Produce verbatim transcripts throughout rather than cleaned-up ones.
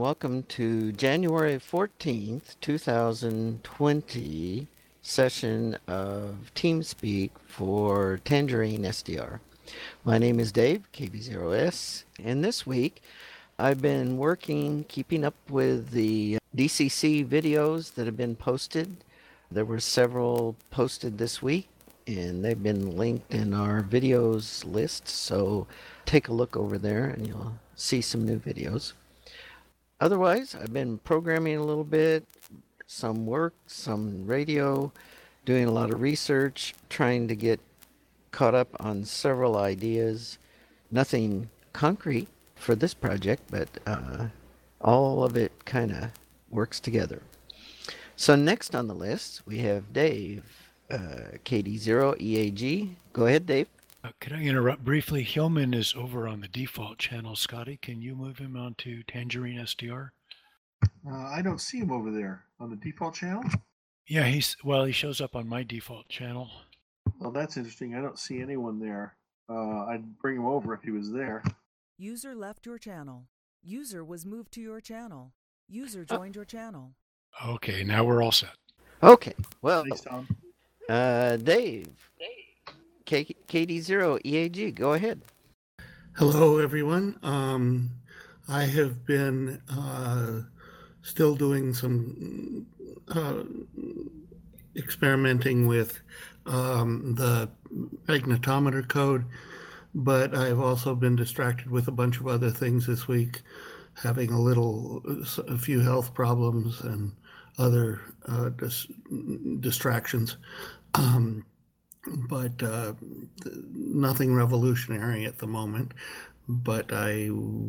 Welcome to January fourteenth, two thousand twenty session of TeamSpeak for Tangerine S D R. My name is Dave, K B zero S, and this week I've been working, keeping up with the D C C videos that have been posted. There were several posted this week, and they've been linked in our videos list, so take a look over there and you'll see some new videos. Otherwise, I've been programming a little bit, some work, some radio, doing a lot of research, trying to get caught up on several ideas. Nothing concrete for this project, but uh, all of it kind of works together. So next on the list, we have Dave, uh, K D zero E A G. Go ahead, Dave. Uh, could I interrupt briefly? Hillman is over on the default channel. Scotty, can you move him onto Tangerine S D R? Uh, I don't see him over there on the default channel. Yeah, he's well. He shows up on my default channel. Well, that's interesting. I don't see anyone there. Uh, I'd bring him over if he was there. User left your channel. User was moved to your channel. User joined your channel. Okay, now we're all set. Okay, well, Thanks, Tom. uh, Dave, K- KD0 E A G, go ahead. Hello, everyone. Um, I have been uh, still doing some uh, experimenting with um, the magnetometer code, but I've also been distracted with a bunch of other things this week, having a little, a few health problems and other uh, dis- distractions. Um, but uh, nothing revolutionary at the moment. But I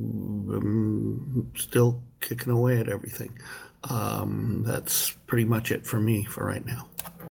am still kicking away at everything. Um, that's pretty much it for me for right now.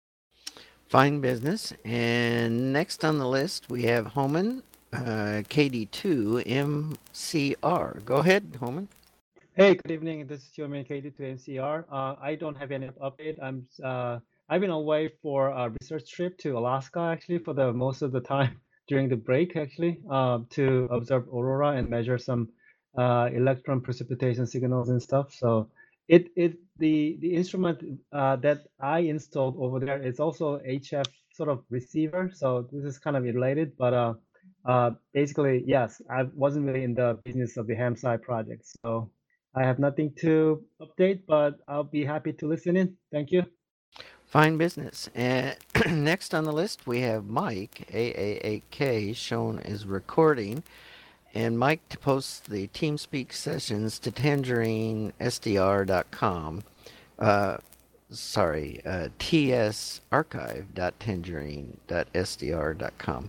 Fine business. And next on the list, we have Homan, uh, K D two M C R. Go ahead, Homan. Hey, good evening. This is Yomi K D two M C R. Uh, I don't have any update. I'm uh, I've been away for a research trip to Alaska actually for the most of the time during the break actually uh, to observe aurora and measure some uh, electron precipitation signals and stuff. So it it the the instrument uh, that I installed over there is also H F sort of receiver. So this is kind of related, but uh, uh, basically yes, I wasn't really in the business of the HamSci project, so I have nothing to update, but I'll be happy to listen in. Thank you. Fine business. And next on the list, we have Mike, A A A K, shown as recording. And Mike posts the TeamSpeak sessions to tangerine S D R dot com. Uh, sorry, uh, T S archive dot tangerine dot S D R dot com.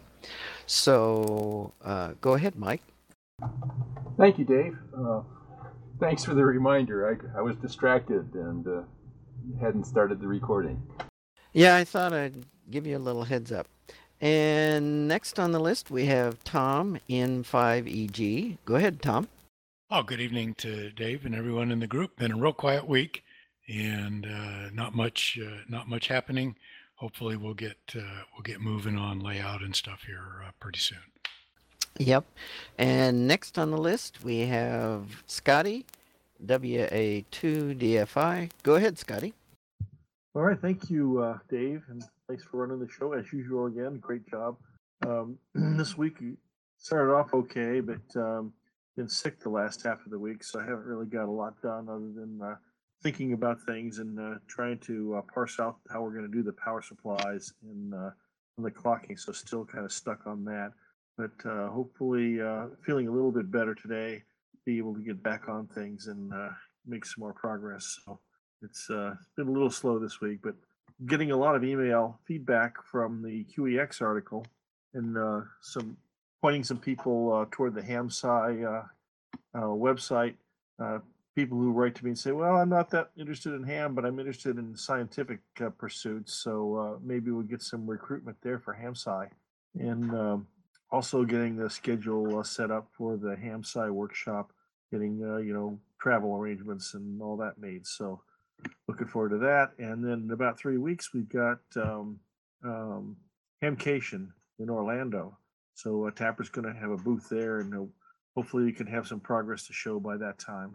So uh, go ahead, Mike. Thank you, Dave. Uh, thanks for the reminder. I, I was distracted and uh, hadn't started the recording. Yeah, I thought I'd give you a little heads up. And next on the list, we have Tom in five E G. Go ahead, Tom. Oh, good evening to Dave and everyone in the group. Been a real quiet week, and uh, not much, uh, not much happening. Hopefully, we'll get uh, we'll get moving on layout and stuff here uh, pretty soon. Yep. And next on the list, we have Scotty, W A two D F I. Go ahead, Scotty. All right, thank you, uh, Dave, and thanks for running the show as usual again. Great job. Um, this week started off okay, but um, been sick the last half of the week, so I haven't really got a lot done other than uh, thinking about things and uh, trying to uh, parse out how we're going to do the power supplies and uh, the clocking. So still kind of stuck on that, but uh, hopefully uh, feeling a little bit better today. Be able to get back on things and uh, make some more progress. So. It's uh, been a little slow this week, but getting a lot of email feedback from the Q E X article and uh, some pointing some people uh, toward the HamSci uh, uh, website. Uh, people who write to me and say, "Well, I'm not that interested in ham, but I'm interested in scientific uh, pursuits. So uh, maybe we'll get some recruitment there for HamSci." And um, also getting the schedule uh, set up for the HamSci workshop, getting uh, you know travel arrangements and all that made. So. Looking forward to that. And then in about three weeks, we've got um, um, Hamcation in Orlando. So uh, Tapper's going to have a booth there, and uh, hopefully we can have some progress to show by that time.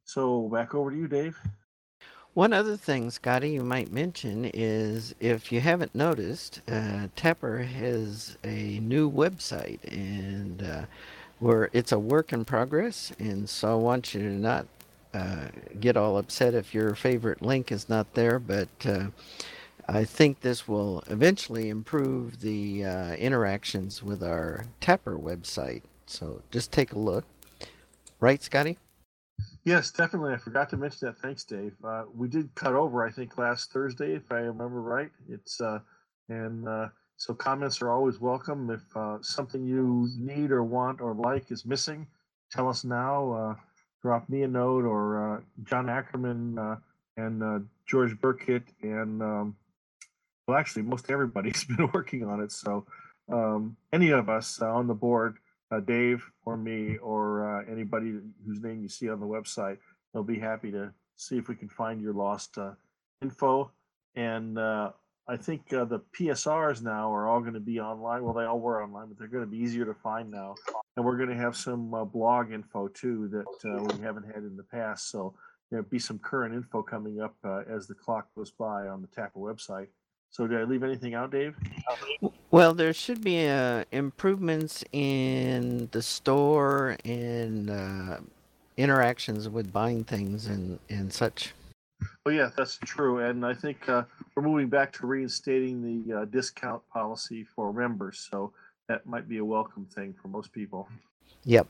So back over to you, Dave. One other thing, Scotty, you might mention is if you haven't noticed, uh, Tapper has a new website, and uh, where it's a work in progress. And so I want you to not uh, get all upset if your favorite link is not there, but uh, I think this will eventually improve the uh, interactions with our Tapper website. So just take a look. Right, Scotty? Yes, definitely. I forgot to mention that. Thanks, Dave. Uh, we did cut over, I think, last Thursday, if I remember right. It's uh, and uh, so comments are always welcome. If uh, something you need or want or like is missing, tell us now. Uh, drop me a note, or uh, John Ackerman uh, and uh, George Burkett, and um, well, actually, most everybody's been working on it. So um, any of us uh, on the board, uh, Dave or me or uh, anybody whose name you see on the website, they'll be happy to see if we can find your lost uh, info. And uh, I think uh, the P S Rs now are all going to be online. Well, they all were online, but they're going to be easier to find now. And we're going to have some uh, blog info too that uh, we haven't had in the past. So there'll be some current info coming up uh, as the clock goes by on the Tapper website. So did I leave anything out, Dave? Well, there should be uh, improvements in the store and uh, interactions with buying things and, and such. Oh, yeah, that's true. And I think uh, we're moving back to reinstating the uh, discount policy for members. So that might be a welcome thing for most people. Yep.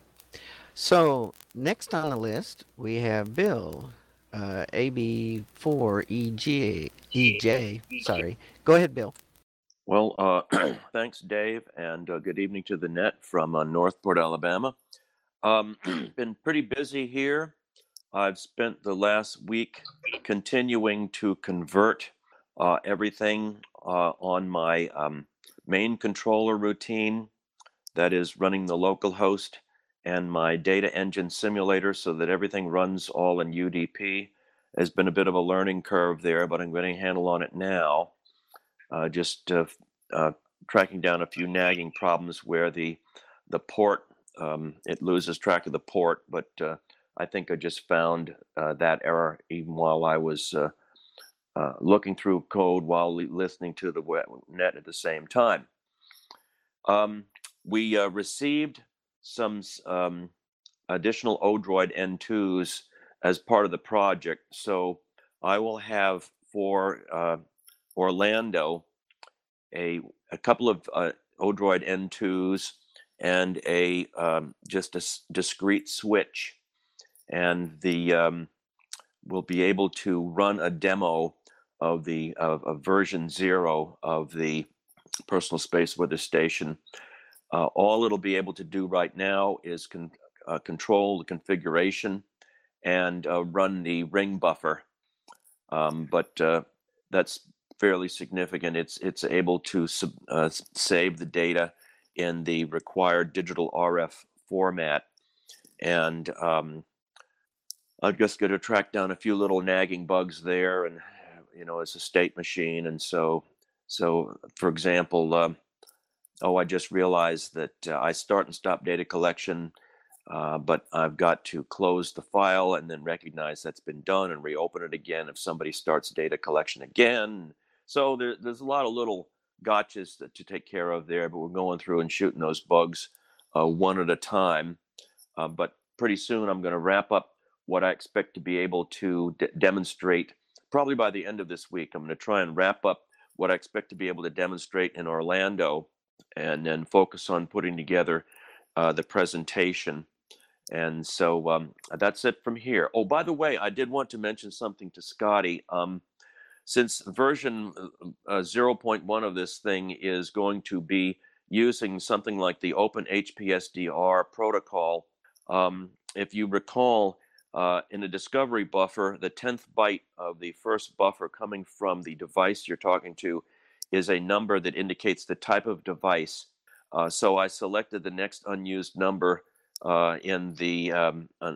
So next on the list, we have Bill, uh, A B four E G E J. Sorry. Go ahead, Bill. Well, uh, thanks, Dave, and uh, good evening to the net from uh, Northport, Alabama. Um, been pretty busy here. I've spent the last week continuing to convert uh, everything uh, on my um, main controller routine, that is running the local host, and my data engine simulator so that everything runs all in U D P. Has been a bit of a learning curve there, but I'm getting a handle on it now. Uh, just uh, uh, tracking down a few nagging problems where the the port, um, it loses track of the port, but uh, I think I just found uh, that error even while I was uh, uh, looking through code while listening to the web net at the same time. Um, we uh, received some um, additional Odroid N twos as part of the project, so I will have for uh, Orlando a a couple of uh, Odroid N twos and a um, just a s- discrete switch, and the um, we'll be able to run a demo of the of, of version zero of the Personal Space Weather Station. Uh, all it'll be able to do right now is con- uh, control the configuration and uh, run the ring buffer, um, but uh, that's fairly significant. It's it's able to sub, uh, save the data in the required digital R F format, and um, I'm just going to track down a few little nagging bugs there. And you know, it's a state machine, and so so for example, um, oh, I just realized that uh, I start and stop data collection. Uh, but I've got to close the file and then recognize that's been done and reopen it again if somebody starts data collection again. So there, there's a lot of little gotchas that, to take care of there, but we're going through and shooting those bugs uh, one at a time. Uh, but pretty soon I'm going to wrap up what I expect to be able to d- demonstrate. Probably by the end of this week, I'm going to try and wrap up what I expect to be able to demonstrate in Orlando, and then focus on putting together uh, the presentation. And so um, that's it from here. Oh, by the way, I did want to mention something to Scotty. Um, since version uh, zero point one of this thing is going to be using something like the Open H P S D R protocol, um, if you recall, uh, in the discovery buffer, the tenth byte of the first buffer coming from the device you're talking to is a number that indicates the type of device. Uh, so I selected the next unused number uh, in the um, uh,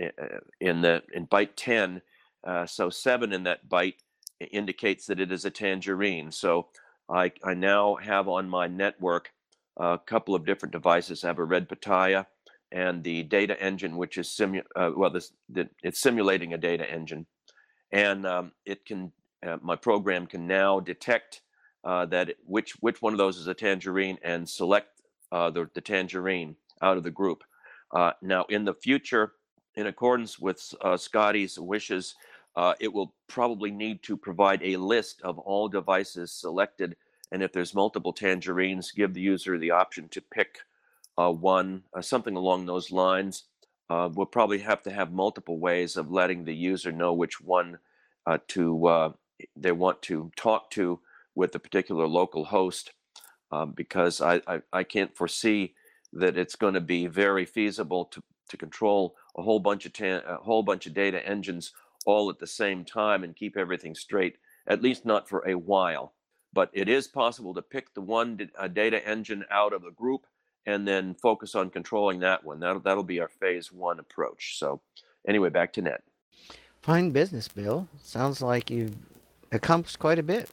in the in byte ten. Uh, so seven in that byte indicates that it is a tangerine. So I I now have on my network a couple of different devices. I have a Red Pitaya and the data engine, which is simu- uh, well, this the, it's simulating a data engine, and um, it can uh, my program can now detect uh, that it, which which one of those is a tangerine and select uh, the, the tangerine out of the group. Uh, now, in the future, in accordance with uh, Scotty's wishes, uh, it will probably need to provide a list of all devices selected, and if there's multiple tangerines, give the user the option to pick uh, one, uh, something along those lines. Uh, we'll probably have to have multiple ways of letting the user know which one uh, to uh, they want to talk to with the particular local host, um, because I, I, I can't foresee that it's going to be very feasible to, to control a whole bunch of ta- a whole bunch of data engines all at the same time and keep everything straight, at least not for a while. But it is possible to pick the one d- uh, data engine out of the group and then focus on controlling that one. That'll, that'll be our phase one approach. So anyway, back to Ned. Fine business, Bill. Sounds like you've accomplished quite a bit.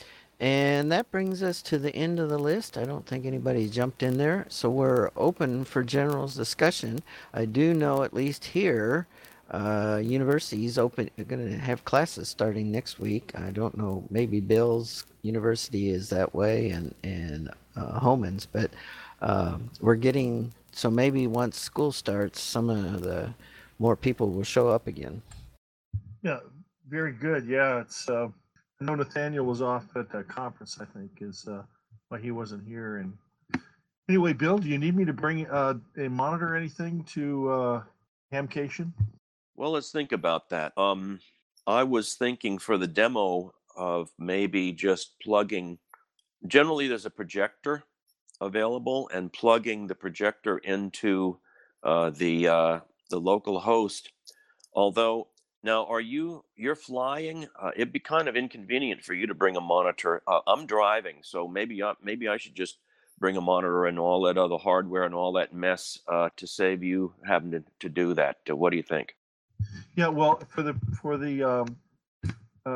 And that brings us to the end of the list. I don't think anybody jumped in there, so we're open for general discussion. I do know, at least here, uh, universities open are going to have classes starting next week. I don't know, maybe Bill's university is that way, and and uh, Homan's, but uh, we're getting so maybe once school starts, some of the more people will show up again. Yeah, very good. Yeah, it's. Uh, I know Nathaniel was off at a conference, I think, is uh, why he wasn't here. And anyway, Bill, do you need me to bring uh, a monitor or anything to uh, Hamcation? Well, let's think about that. Um, I was thinking for the demo of maybe just plugging. Generally, there's a projector available, and plugging the projector into uh, the uh, the local host. Although now, are you you're flying? Uh, it'd be kind of inconvenient for you to bring a monitor. Uh, I'm driving, so maybe I, maybe I should just bring a monitor and all that other hardware and all that mess uh, to save you having to, to do that. Uh, what do you think? Yeah, well, for the for the um, uh,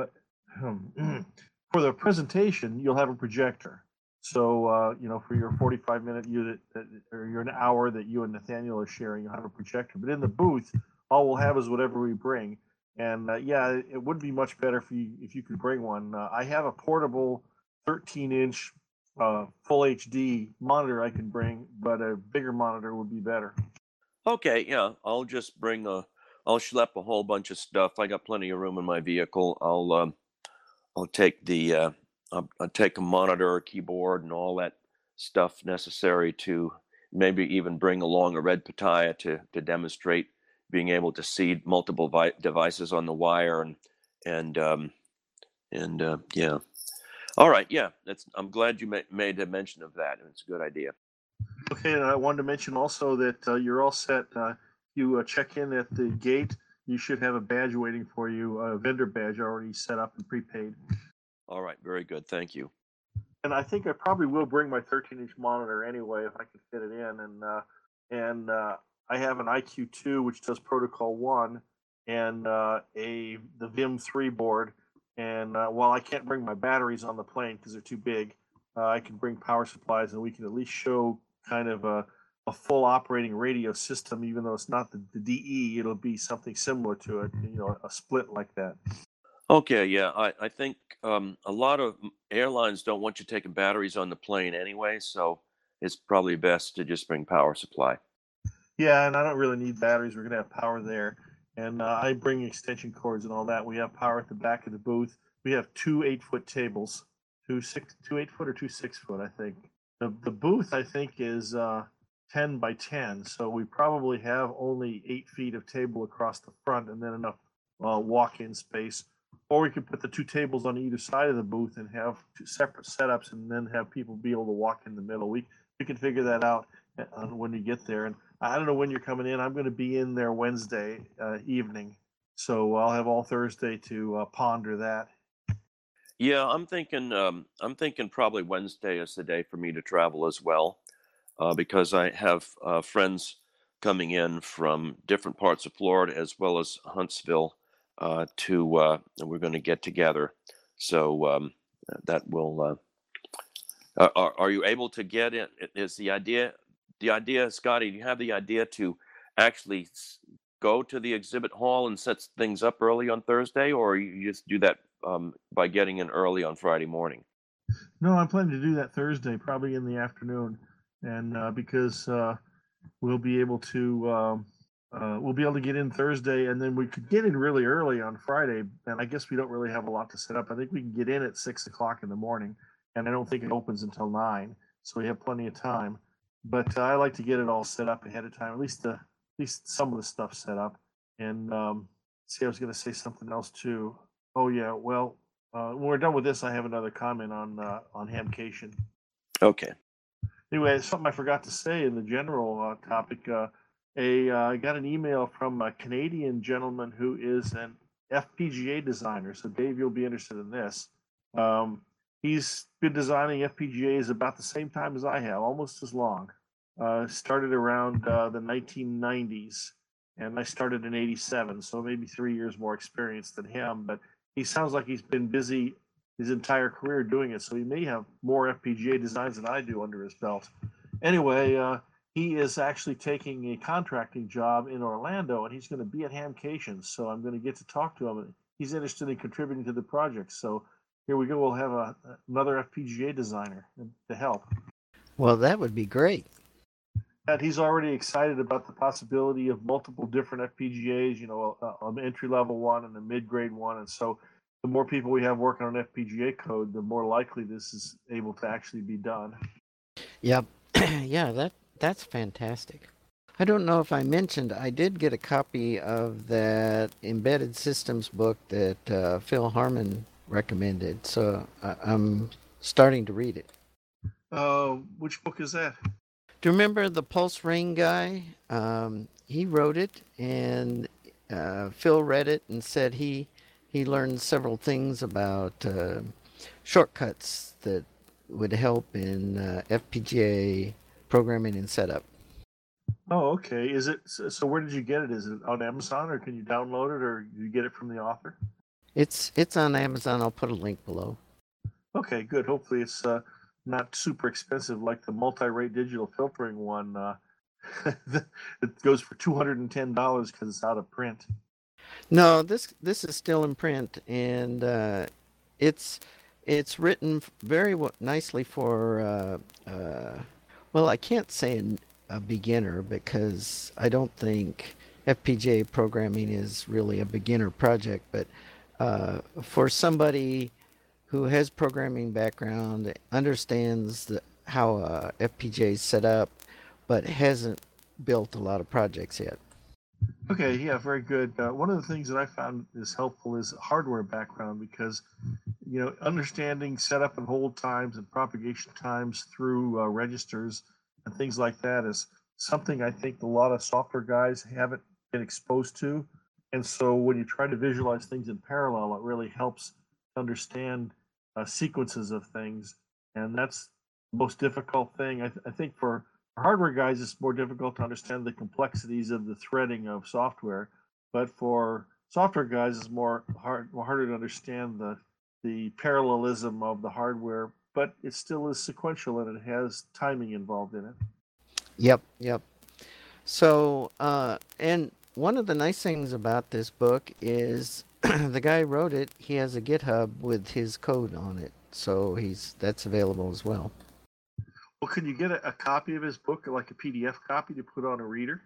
for the presentation, you'll have a projector. So uh, you know, for your forty-five minute unit or your an hour that you and Nathaniel are sharing, you'll have a projector. But in the booth, all we'll have is whatever we bring. And uh, yeah, it would be much better if you if you could bring one. Uh, I have a portable thirteen inch uh, full H D monitor I can bring, but a bigger monitor would be better. Okay, yeah, I'll just bring a. I'll schlep a whole bunch of stuff. I got plenty of room in my vehicle. I'll um, I'll take the uh, I'll, I'll take a monitor, a keyboard, and all that stuff necessary to maybe even bring along a red Pitaya to to demonstrate being able to see multiple vi- devices on the wire and and um, and uh, yeah. All right, yeah, that's. I'm glad you ma- made a mention of that. It's a good idea. Okay, and I wanted to mention also that uh, you're all set. Uh, you uh, check in at the gate. You should have a badge waiting for you, a vendor badge already set up and prepaid. All right, very good. Thank you. And I think I probably will bring my thirteen inch monitor anyway if I can fit it in. And uh, and uh, I have an I Q two which does Protocol one and uh, a the Vim three board. And uh, while I can't bring my batteries on the plane because they're too big, uh, I can bring power supplies, and we can at least show kind of a, a full operating radio system, even though it's not the, the D E, it'll be something similar to it, you know, a split like that. Okay, yeah, I, I think um, a lot of airlines don't want you taking batteries on the plane anyway, so it's probably best to just bring power supply. Yeah, and I don't really need batteries. We're going to have power there. And uh, I bring extension cords and all that. We have power at the back of the booth. We have two eight-foot tables, two six, two eight-foot or two six-foot, I think. The the booth, I think, is uh, ten by ten, so we probably have only eight feet of table across the front and then enough uh, walk-in space. Or we could put the two tables on either side of the booth and have two separate setups and then have people be able to walk in the middle. We, we can figure that out uh, when we get there. And I don't know when you're coming in. I'm going to be in there Wednesday uh, evening, so I'll have all Thursday to uh, ponder that. Yeah, I'm thinking. Um, I'm thinking probably Wednesday is the day for me to travel as well, uh, because I have uh, friends coming in from different parts of Florida as well as Huntsville uh, to. Uh, and we're going to get together, so um, that will. Uh, are, are you able to get in? Is the idea the idea, Scotty, do you have the idea to actually go to the exhibit hall and set things up early on Thursday, or you just do that um, by getting in early on Friday morning? No, I'm planning to do that Thursday, probably in the afternoon, and uh, because uh, we'll be able to um, uh, we'll be able to get in Thursday, and then we could get in really early on Friday. And I guess we don't really have a lot to set up. I think we can get in at six o'clock in the morning, and I don't think it opens until nine, so we have plenty of time. But uh, I like to get it all set up ahead of time, at least the at least some of the stuff set up. And um, see, I was going to say something else too. Oh yeah, well, uh, when we're done with this, I have another comment on uh, on Hamcation. Okay. Anyway, something I forgot to say in the general uh, topic. Uh, a uh, I got an email from a Canadian gentleman who is an F P G A designer. So Dave, you'll be interested in this. Um, he's been designing F P G As about the same time as I have, almost as long. Uh, started around uh, the nineteen nineties, and I started in eighty-seven, so maybe three years more experience than him. But he sounds like he's been busy his entire career doing it, so he may have more F P G A designs than I do under his belt. Anyway, uh, he is actually taking a contracting job in Orlando, and he's going to be at Hamcation, so I'm going to get to talk to him. He's interested in contributing to the project, so here we go. We'll have a, another F P G A designer to help. Well, that would be great. And he's already excited about the possibility of multiple different F P G As, you know, an entry-level one and a mid-grade one, and so the more people we have working on F P G A code, the more likely this is able to actually be done. Yep. Yeah, that that's fantastic. I don't know if I mentioned, I did get a copy of that embedded systems book that uh, Phil Harmon recommended, so I, I'm starting to read it. Uh, which book is that? Do you remember the Pulse Ring guy? Um, he wrote it, and uh, Phil read it and said he he learned several things about uh, shortcuts that would help in uh, F P G A programming and setup. Oh, okay. Is it so? Where did you get it? Is it on Amazon, or can you download it, or do you get it from the author? It's it's on Amazon. I'll put a link below. Okay, good. Hopefully, it's uh, not super expensive like the multi-rate digital filtering one. Uh, it goes for two hundred and ten dollars because it's out of print. No, this this is still in print, and uh, it's it's written very w- nicely for. Uh, uh, well, I can't say an, a beginner because I don't think F P G A programming is really a beginner project, but uh, for somebody who has programming background, understands the, how uh, F P G A is set up, but hasn't built a lot of projects yet. Okay, yeah, very good. Uh, one of the things that I found is helpful is hardware background because, you know, understanding setup and hold times and propagation times through uh, registers and things like that is something I think a lot of software guys haven't been exposed to. And so when you try to visualize things in parallel, it really helps understand uh, sequences of things. And that's the most difficult thing. I, th- I think for hardware guys, it's more difficult to understand the complexities of the threading of software. But for software guys, it's more hard, more harder to understand the the parallelism of the hardware. But it still is sequential and it has timing involved in it. Yep, yep. So, uh, and one of the nice things about this book is the guy who wrote it. He has a GitHub with his code on it, so he's that's available as well. Well, can you get a, a copy of his book, like a P D F copy, to put on a reader?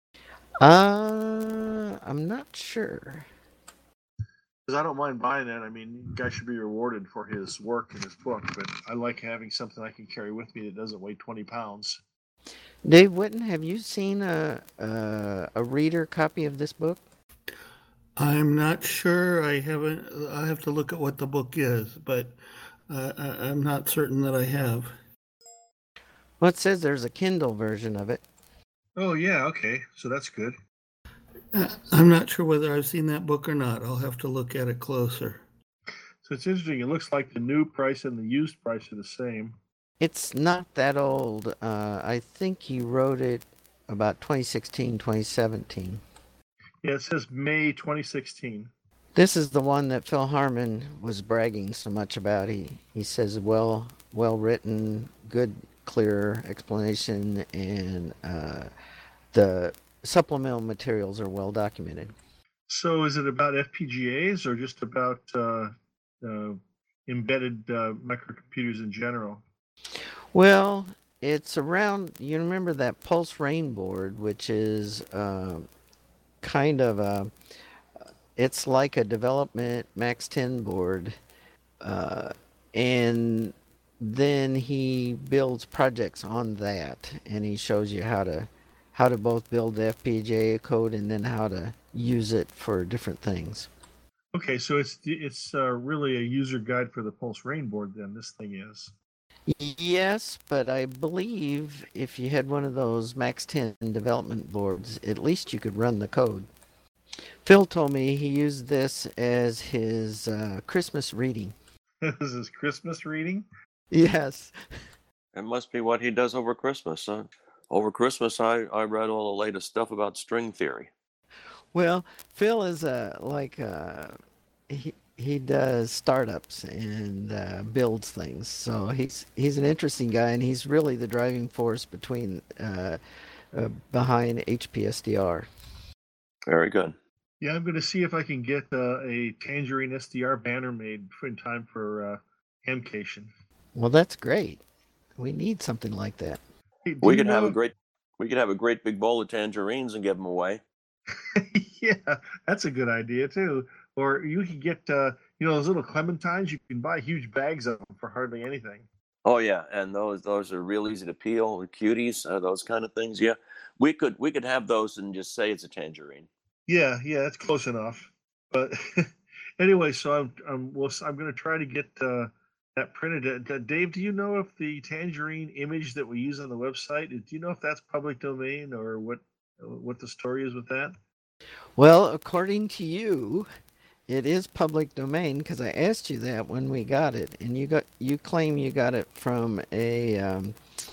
Uh, I'm not sure. Because I don't mind buying that. I mean, the guy should be rewarded for his work in his book, but I like having something I can carry with me that doesn't weigh twenty pounds. Dave Witten, have you seen a, a a reader copy of this book? I'm not sure. I haven't. I have to look at what the book is, but uh, I, I'm not certain that I have. Well, it says there's a Kindle version of it. Oh, yeah, okay. So that's good. Uh, I'm not sure whether I've seen that book or not. I'll have to look at it closer. So it's interesting. It looks like the new price and the used price are the same. It's not that old. Uh, I think he wrote it about twenty sixteen, twenty seventeen. Yeah, it says May twenty sixteen. This is the one that Phil Harmon was bragging so much about. He he says well well written, good clear explanation, and uh, the supplemental materials are well documented. So is it about F P G As or just about uh, uh, embedded uh, microcomputers in general? Well, it's around, you remember that Pulse Rain board, which is uh, kind of a, it's like a development Max ten board. Uh, and then he builds projects on that, and he shows you how to how to both build the F P G A code and then how to use it for different things. Okay, so it's it's uh, really a user guide for the Pulse Rain board. Then this thing is. Yes, but I believe if you had one of those Max ten development boards, at least you could run the code. Phil told me he used this as his uh, Christmas reading. This is Christmas reading? Yes. It must be what he does over Christmas. Uh, over Christmas, I, I read all the latest stuff about string theory. Well, Phil is uh, like, uh, he, he does startups and uh, builds things. So he's he's an interesting guy, and he's really the driving force between uh, uh, behind H P S D R. Very good. Yeah, I'm going to see if I can get uh, a Tangerine S D R banner made in time for uh, Hamcation. Well, that's great. We need something like that. Hey, do We you could have know- a great we could have a great big bowl of tangerines and give them away. Yeah, that's a good idea too. Or you could get, uh, you know, those little clementines. You can buy huge bags of them for hardly anything. Oh yeah, and those those are real easy to peel, cuties, uh, those kind of things. Yeah, we could we could have those and just say it's a tangerine. Yeah, yeah, that's close enough. But anyway, so I'm I'm well, I'm going to try to get uh, that printed. Uh, Dave, do you know if the tangerine image that we use on the website, do you know if that's public domain or what what the story is with that? Well, according to you, it is public domain because I asked you that when we got it, and you got you claim you got it from a um,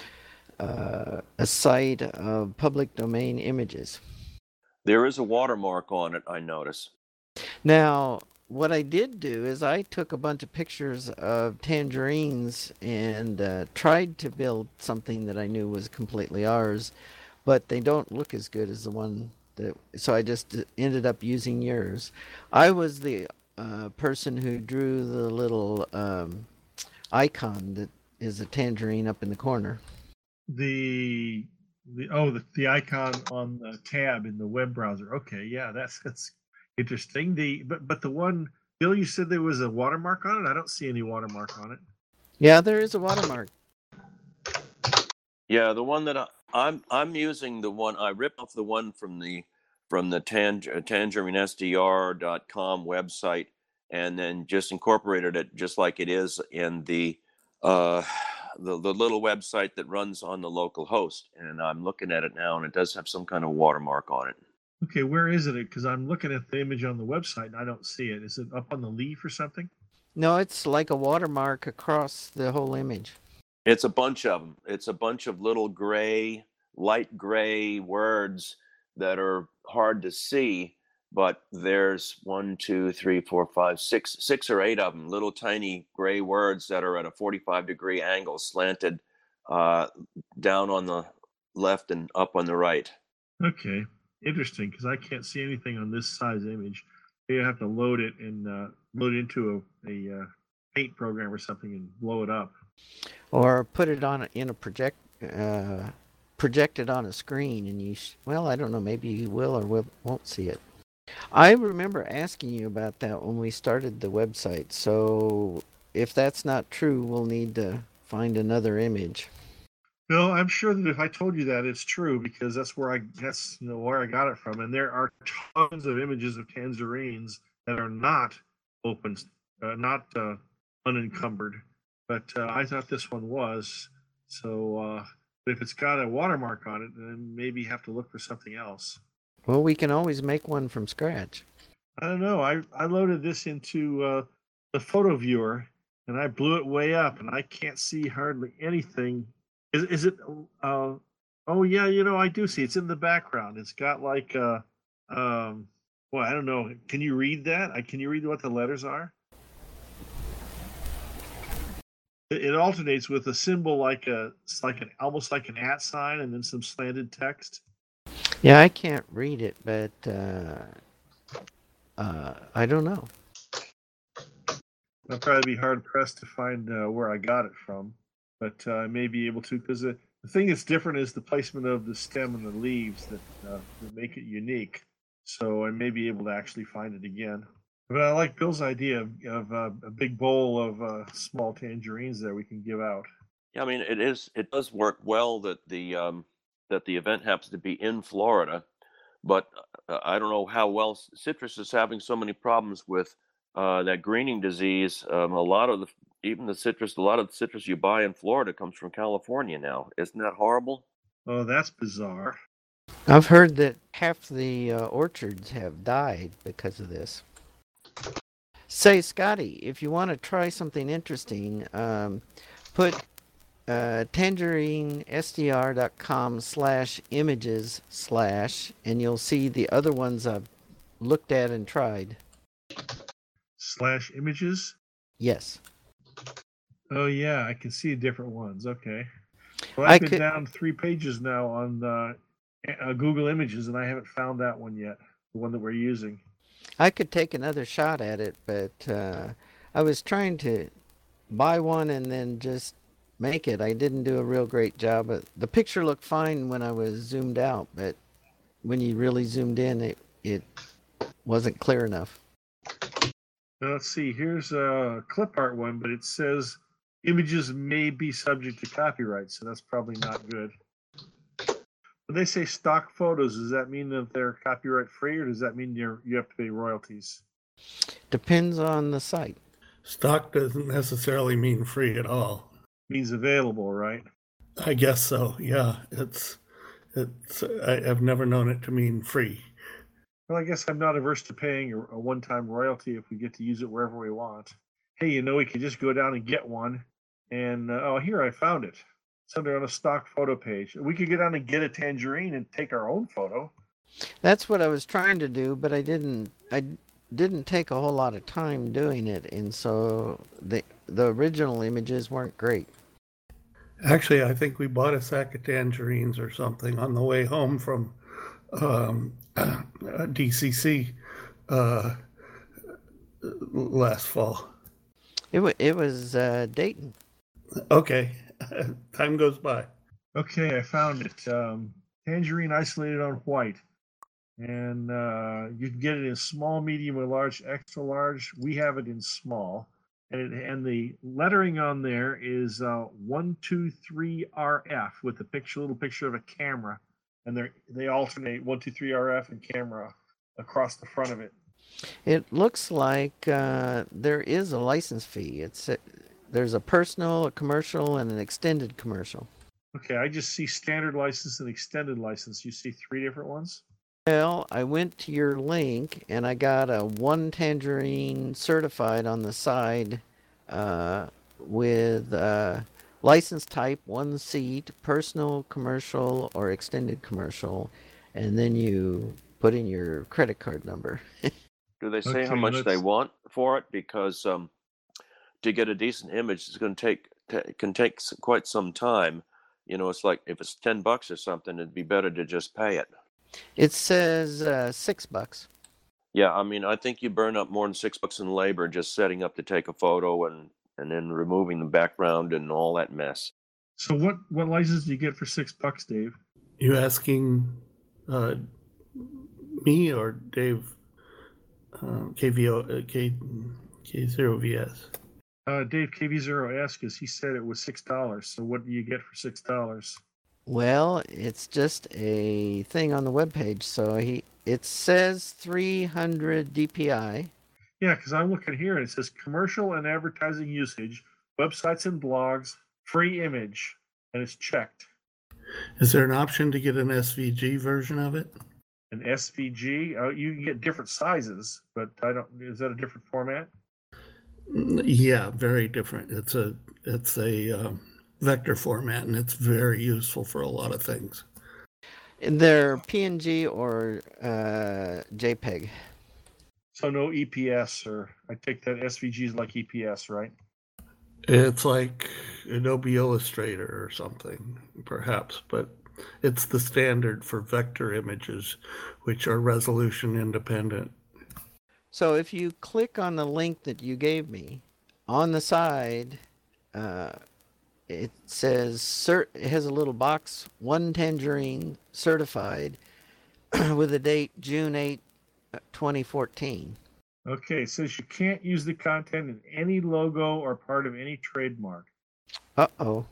uh, a site of public domain images. There is a watermark on it, I notice. Now, what I did do is I took a bunch of pictures of tangerines and uh, tried to build something that I knew was completely ours, but they don't look as good as the one that. So I just ended up using yours. I was the uh, person who drew the little um, icon that is a tangerine up in the corner. The the oh the, the icon on the tab in the web browser. Okay, yeah, that's that's interesting. The but but the one Bill, you said there was a watermark on it. I don't see any watermark on it. Yeah, there is a watermark. Yeah, the one that I, I'm I'm using the one I ripped off the one from the from the tang, tangerine S D R dot com website, and then just incorporated it just like it is in the uh, the the little website that runs on the local host. And I'm looking at it now, and it does have some kind of watermark on it. Okay, where is it? Because I'm looking at the image on the website and I don't see it. Is it up on the leaf or something? No, it's like a watermark across the whole image. It's a bunch of them. It's a bunch of little gray, light gray words that are hard to see, but there's one, two, three, four, five, six, six or eight of them, little tiny gray words that are at a forty-five degree angle, slanted uh, down on the left and up on the right. Okay, interesting, because I can't see anything on this size image. You have to load it and uh, load it into a, a uh, paint program or something and blow it up. Or put it on a, in a project, uh, project it on a screen, and you. Sh- well, I don't know. Maybe you will or will, won't see it. I remember asking you about that when we started the website. So if that's not true, we'll need to find another image. Bill, I'm sure that if I told you that, it's true because that's where I that's you know where I got it from, and there are tons of images of tangerines that are not open, uh, not uh, unencumbered. But uh, I thought this one was. So uh, if it's got a watermark on it, then maybe you have to look for something else. Well, we can always make one from scratch. I don't know. I, I loaded this into uh, the photo viewer, and I blew it way up, and I can't see hardly anything. Is is it? Uh, oh yeah, you know I do see. It's in the background. It's got like, uh, um, well, I don't know. Can you read that? I can you read what the letters are? It, it alternates with a symbol like a, it's like an almost like an at sign, and then some slanted text. Yeah, I can't read it, but uh, uh, I don't know. I'll probably be hard pressed to find uh, where I got it from, but uh, I may be able to, because the, the thing that's different is the placement of the stem and the leaves that, uh, that make it unique. So I may be able to actually find it again. But I like Bill's idea of, of uh, a big bowl of uh, small tangerines that we can give out. Yeah, I mean, it is. It does work well that the um, that the event happens to be in Florida, but uh, I don't know how well citrus is having so many problems with uh, that greening disease. Um, a lot of the, even the citrus, a lot of the citrus you buy in Florida comes from California now. Isn't that horrible? Oh, that's bizarre. I've heard that half the uh, orchards have died because of this. Say, Scotty, if you want to try something interesting, um, put uh, tangerinesdr.com slash images slash, and you'll see the other ones I've looked at and tried. Slash images? Yes. Oh, yeah, I can see different ones. Okay. Well, I've I been could- down three pages now on uh, uh, Google Images, and I haven't found that one yet, the one that we're using. I could take another shot at it, but uh, I was trying to buy one and then just make it. I didn't do a real great job. But the picture looked fine when I was zoomed out, but when you really zoomed in, it, it wasn't clear enough. Now, let's see. Here's a clip art one, but it says images may be subject to copyright, so that's probably not good. When they say stock photos, does that mean that they're copyright free, or does that mean you're, you have to pay royalties? Depends on the site. Stock doesn't necessarily mean free at all. Means available, right? I guess so. Yeah, it's it's. I, I've never known it to mean free. Well, I guess I'm not averse to paying a, a one-time royalty if we get to use it wherever we want. Hey, you know, we could just go down and get one, and uh, oh, here I found it. It's under on a stock photo page. We could get down and get a tangerine and take our own photo. That's what I was trying to do, but I didn't. I didn't take a whole lot of time doing it, and so the the original images weren't great. Actually, I think we bought a sack of tangerines or something on the way home from um, D C C uh, last fall. It wa it was uh, Dayton. Okay, time goes by. Okay, I found it. Um, tangerine isolated on white. And uh, you can get it in small, medium, or large, extra large. We have it in small. And, it, and the lettering on there is uh, one two three R F with a picture, little picture of a camera. And they they alternate one two three R F and camera across the front of it. It looks like uh, there is a license fee. It's a, there's a personal, a commercial, and an extended commercial. Okay, I just see standard license and extended license. You see three different ones? Well, I went to your link and I got a one tangerine certified on the side uh, with uh, license type, one seat, personal, commercial, or extended commercial. And then you put in your credit card number. Do they say how Okay, much they let's- want for it? Because um, to get a decent image, it's going to take t- can take s- quite some time. You know, it's like if it's ten bucks or something, it'd be better to just pay it. It says uh, six bucks. Yeah, I mean, I think you burn up more than six bucks in labor just setting up to take a photo and and then removing the background and all that mess. So what, what license do you get for six bucks, Dave? You asking uh, me or Dave? Uh, K V O uh, K K zero V S. Uh, Dave K V zero asked because he said it was six dollars. So what do you get for six dollars? Well, it's just a thing on the webpage. So he it says three hundred D P I. Yeah, because I'm looking here and it says commercial and advertising usage, websites and blogs, free image, and it's checked. Is there an option to get an S V G version of it? An S V G, uh, you can get different sizes, but I don't. Is that a different format? Yeah, very different. It's a it's a um, vector format, and it's very useful for a lot of things. They're P N G or uh, JPEG. So no E P S, or I take that S V G is like E P S, right? It's like Adobe Illustrator or something, perhaps, but it's the standard for vector images, which are resolution independent. So if you click on the link that you gave me, on the side, uh, it says cert. It has a little box, one tangerine certified, with the date June eighth, twenty fourteen. Okay, it says you can't use the content in any logo or part of any trademark. Uh oh.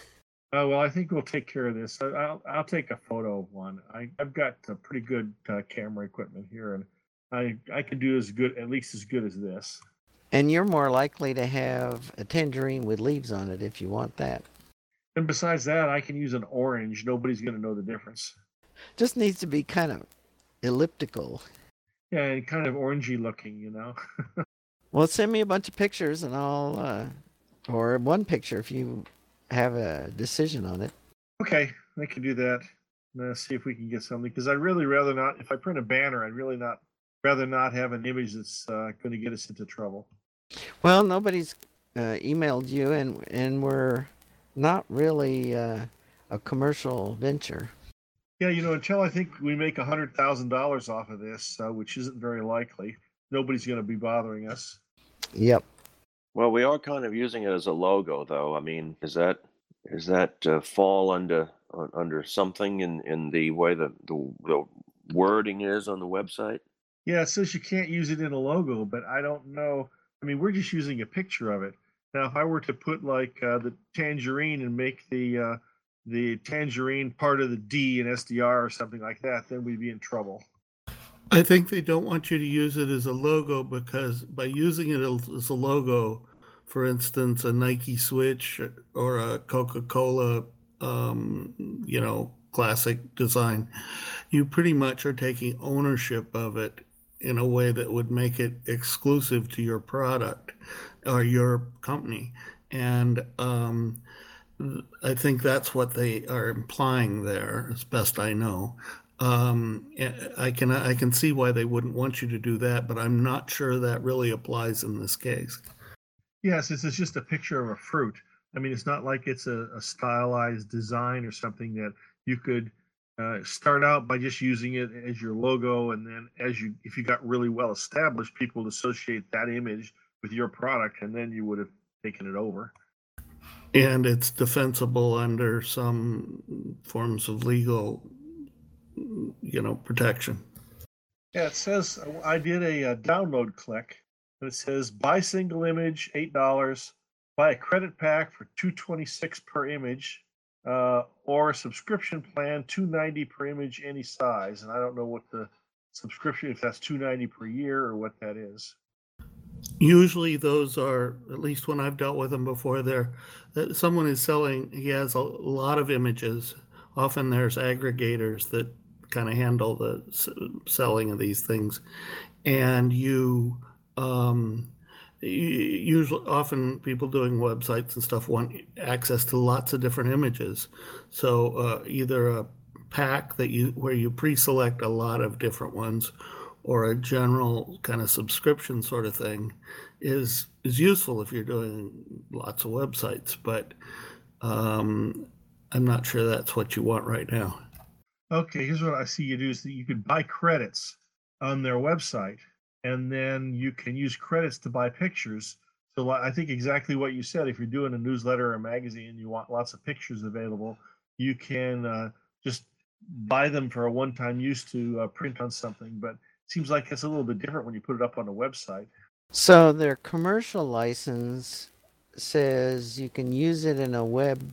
Oh, well, I think we'll take care of this. I- I'll I'll take a photo of one. I, I've got uh, pretty good uh, camera equipment here, and I I can do as good, at least as good as this. And you're more likely to have a tangerine with leaves on it if you want that. And besides that, I can use an orange. Nobody's going to know the difference. Just needs to be kind of elliptical. Yeah, and kind of orangey looking, you know. Well, send me a bunch of pictures and I'll, uh, or one picture if you have a decision on it. Okay, I can do that. Let's see if we can get something, because I'd really rather not. If I print a banner, I'd really not rather not have an image that's uh, going to get us into trouble. Well, nobody's uh, emailed you, and and we're not really uh, a commercial venture. Yeah, you know, until I think we make a hundred thousand dollars off of this, uh, which isn't very likely, nobody's going to be bothering us. Yep. Well, we are kind of using it as a logo, though. I mean, is that is that uh, fall under uh, under something in, in the way that the, the wording is on the website? Yeah, it says you can't use it in a logo, but I don't know. I mean, we're just using a picture of it. Now, if I were to put like uh, the tangerine and make the uh, the tangerine part of the D in S D R or something like that, then we'd be in trouble. I think they don't want you to use it as a logo because by using it as a logo, for instance, a Nike Switch or a Coca-Cola, um, you know, classic design, you pretty much are taking ownership of it in a way that would make it exclusive to your product or your company. And um, I think that's what they are implying there, as best I know. Um, I can I can see why they wouldn't want you to do that, but I'm not sure that really applies in this case. Yes, it's, it's just a picture of a fruit. I mean, it's not like it's a, a stylized design or something that you could uh, start out by just using it as your logo, and then as you, if you got really well established, people would associate that image with your product, and then you would have taken it over. And it's defensible under some forms of legal, you know, protection. Yeah, it says I did a, a download click, and it says buy single image eight dollars, buy a credit pack for two twenty six per image, uh, or a subscription plan two ninety per image any size. And I don't know what the subscription, if that's two ninety per year or what that is. Usually those are, at least when I've dealt with them before, there someone is selling, he has a lot of images. Often there's aggregators that kind of handle the selling of these things, and you um, usually often people doing websites and stuff want access to lots of different images. So uh, either a pack that you where you pre-select a lot of different ones, or a general kind of subscription sort of thing is is useful if you're doing lots of websites, but um, I'm not sure that's what you want right now. Okay, here's what I see you do is that you can buy credits on their website, and then you can use credits to buy pictures. So I think exactly what you said. If you're doing a newsletter or a magazine and you want lots of pictures available, you can uh, just buy them for a one-time use to uh, print on something. But it seems like it's a little bit different when you put it up on a website. So their commercial license says you can use it in a web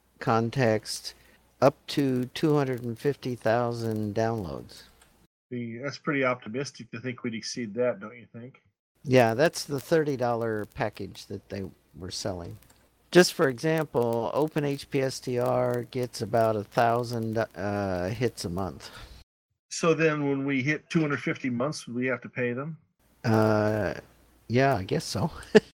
context up to two hundred fifty thousand downloads. The, that's pretty optimistic to think we'd exceed that, don't you think? Yeah, that's the thirty dollars package that they were selling. Just for example, OpenHPSTR gets about a thousand uh, hits a month. So then when we hit two hundred fifty months, we have to pay them? Uh, yeah, I guess so.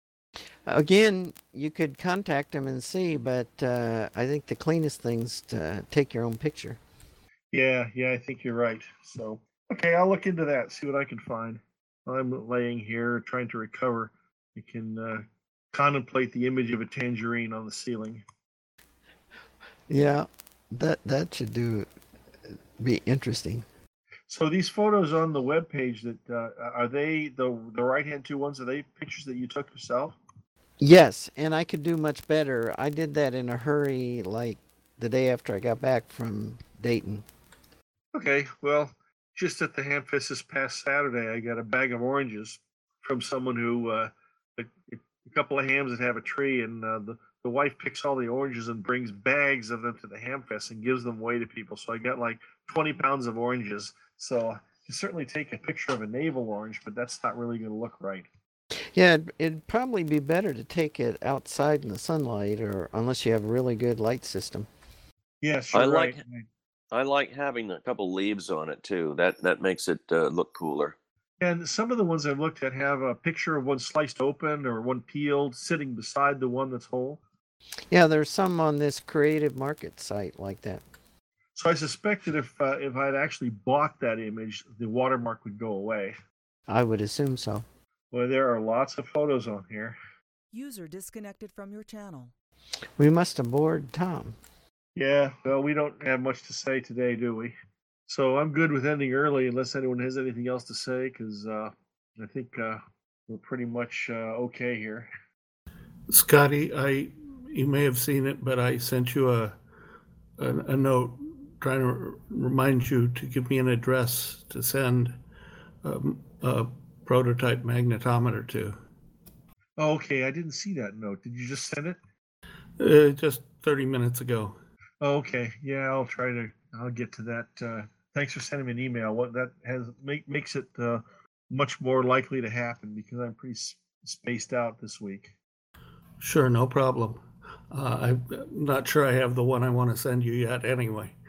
Again, you could contact them and see, but uh, I think the cleanest thing's to take your own picture. Yeah, yeah, I think you're right. So, okay, I'll look into that, see what I can find. I'm laying here trying to recover. I can uh, contemplate the image of a tangerine on the ceiling. Yeah, that that should do be interesting. So these photos on the webpage, that uh, are they the the right hand two ones? Are they pictures that you took yourself? Yes, and I could do much better. I did that in a hurry, like the day after I got back from Dayton. Okay, well, just at the Hamfest this past Saturday, I got a bag of oranges from someone who uh, a, a couple of hams that have a tree, and uh, the the wife picks all the oranges and brings bags of them to the Hamfest and gives them away to people. So I got like twenty pounds of oranges. So I can certainly take a picture of a navel orange, but that's not really going to look right. Yeah, it'd, it'd probably be better to take it outside in the sunlight, or unless you have a really good light system. Yes, I you're like right. I like having a couple leaves on it too. That that makes it uh, look cooler. And some of the ones I've looked at have a picture of one sliced open or one peeled sitting beside the one that's whole. Yeah, there's some on this Creative Market site like that. So I suspect that if uh, if I'd actually bought that image, the watermark would go away. I would assume so. Well, there are lots of photos on here. User disconnected from your channel. We must have bored Tom. Yeah, well, we don't have much to say today, do we? So I'm good with ending early unless anyone has anything else to say, because uh, I think uh, we're pretty much uh, okay here. Scotty, I you may have seen it, but I sent you a a, a note trying to remind you to give me an address to send um, a prototype magnetometer to. Oh, okay, I didn't see that note. Did you just send it? Uh, just thirty minutes ago. Oh, okay, yeah, I'll try to. I'll get to that. Uh, thanks for sending me an email. What that has make makes it uh, much more likely to happen because I'm pretty s- spaced out this week. Sure, no problem. Uh, I'm not sure I have the one I want to send you yet anyway.